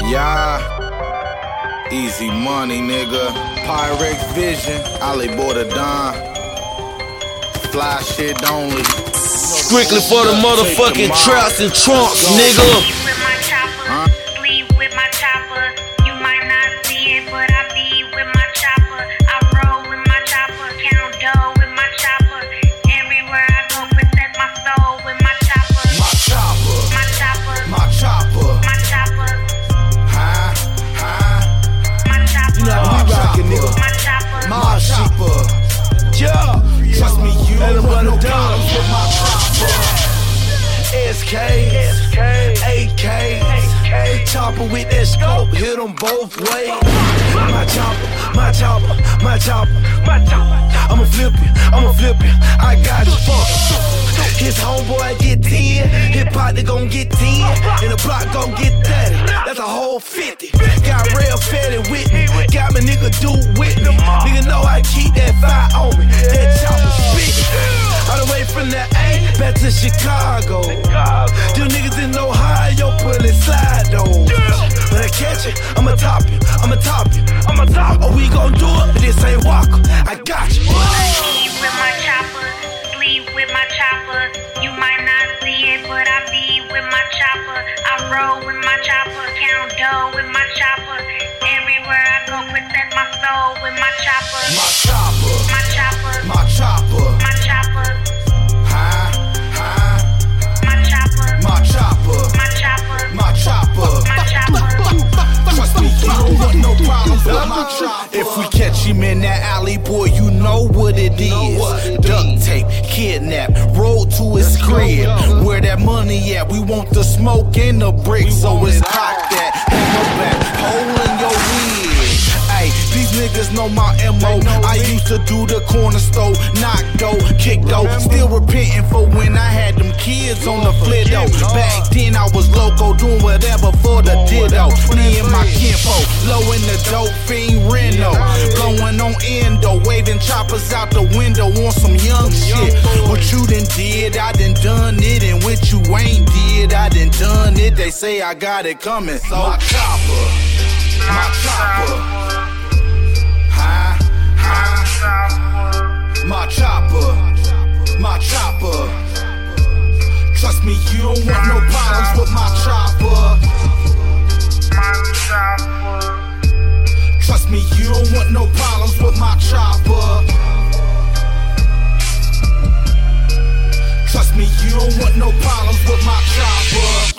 Yeah, easy money, nigga. Pyrex Vision, Ali Borderdon. Fly shit only. Strictly for the motherfucking traps and trunks, nigga. With my chopper, sleep with my chopper. You might not see it, but I be with my chopper. I roll with my chopper, count dough with my chopper. Everywhere I go, protect my soul with my chopper. My chopper, My chopper, my chopper. my chopper, High, high. my chopper. You know how we rockin', nigga. My chopper, My chopper. Yeah. Trust me, you Let don't 'em want run no it down. problems with my chopper. SKs, AKs, chopper with that scope, hit them both ways. My chopper, my chopper, my chopper, my chopper. I'ma flip you, I got it fucked. His homeboy get 10, his partner gon' get 10, and the block gon' get 30. That's a whole 50. Got real fatty with me, got my nigga do with me. Nigga know I keep that fire on me, that chopper spit. All the way from the A back to Chicago. Them niggas in Ohio pullin' slide though. When I catch it, I'ma top you, I'ma top you, I'ma top you. Oh, we gon' do it, but this ain't Walker. I got you. sleep with my chopper, sleep with my chopper. You might not see it, but I be with my chopper. I roll with my chopper, count dough with my chopper. Everywhere I go, protect my soul with my chopper. My chopper, My chopper, my chopper. my chopper, High, high. my chopper, My chopper, my chopper, my chopper. my chopper. Trust me, you don't want no problems with my chopper. If we catch him in that alley, boy, you know what it is. Duct tape, kidnap, roll to his crib. Where that money at? We want the smoke and the brick, so it's cock that. Hang your back, hole in your wig. Ay, these niggas know my MO. I used to do the corner store, knock dough, kick dough. Still repenting for when I had them kids on the flit though. Back then I was loco, doing whatever for the ditto. Me and my kinfolk, low in the dope fiend Reno, blowing on endo, waving choppers out the window on some young shit. What you done did, I done it, and what you ain't did, I done it. They say I got it coming, so my chopper, my chopper, high, high, my chopper, my chopper. Trust me, you don't want no problems with my